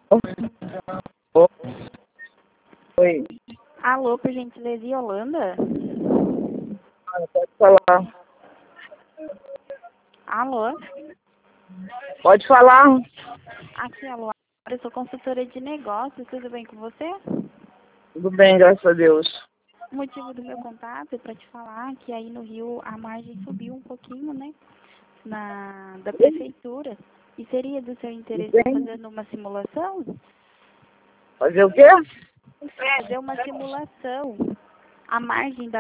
Oi, Alô, por gentileza, Yolanda? pode falar. Alô? Pode falar. Aqui é a Luara, eu sou consultora de negócios, tudo bem com você? Tudo bem, graças a Deus. O motivo do meu contato é para te falar que aí no Rio a margem subiu um pouquinho, né? Da prefeitura. E seria do seu interesse estar Bem, fazendo uma simulação? fazer o quê? Fazer uma simulação. A margem da